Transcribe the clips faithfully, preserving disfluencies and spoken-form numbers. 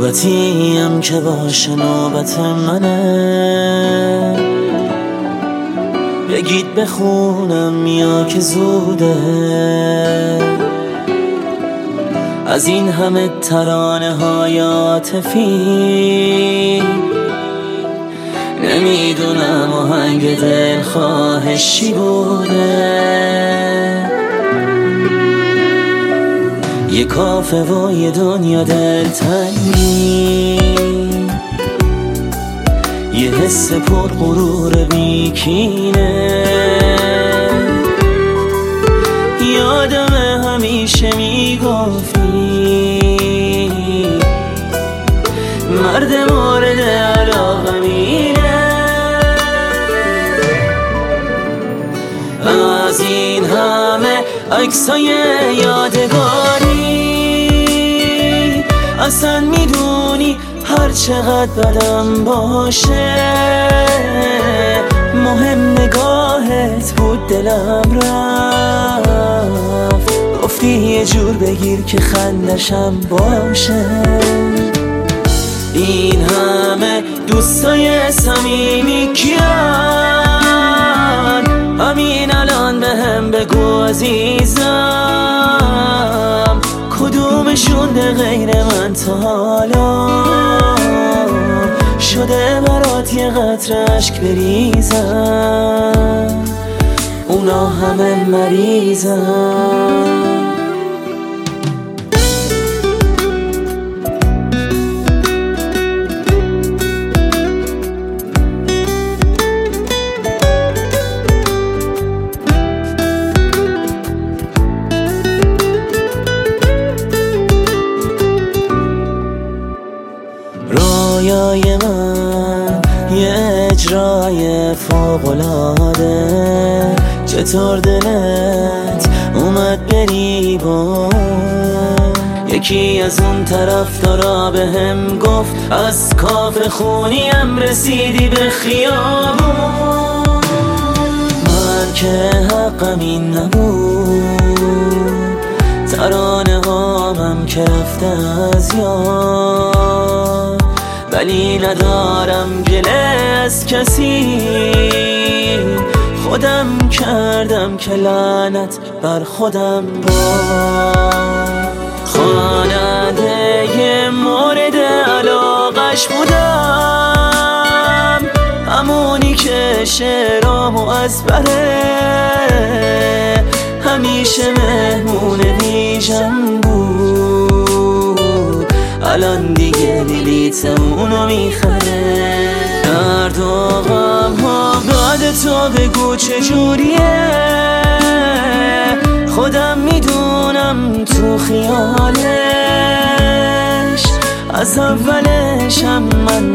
نوبتیم که باشه نوبت منه، بگید بخونم یا که زوده. از این همه ترانه های عاطفی نمیدونم آهنگ دل خواهشی بوده. یه کافه و یه دنیا دلتنگی، یه حس پر غرور بیکینه. یادم همیشه میگفتی مرد مورد علاقه مینه. از این همه عکسای یادگاری اصلا میدونی هر چقدر بدم باشه مهم نگاهت بود. دلم رفت گفتی یه جور بگیر که خندشم باشه. این همه دوستای صمیمی کیان؟ همین الان به هم بگو عزیزم، کدومشون به غیر من تا حالا شده برات یه قطره اشک بریزم؟ اونا همه مریضن. رویای من یه اجرای فوق‌العاده، چطور دلت اومد بری با یکی از اون طرف دارا به هم گفت از کاف خونیم رسیدی به خیابون. من که حقم این نبود، ترانه هامم که رفته از یاد، ولی ندارم گله از کسی. خودم کردم که لعنت بر خودم با خواننده مورد علاقش بودم، همونی که شعرامو از بره همیشه مهمون ویژم بود. الان دیگه بلیتمونو میخره. درد و غم ها بعد تو بگو چجوریه، خودم میدونم تو خیالش از اولش هم من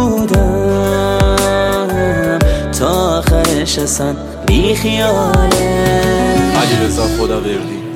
نبودم، تا آخرش اصلا بی خیاله. علیرضا خداوردی.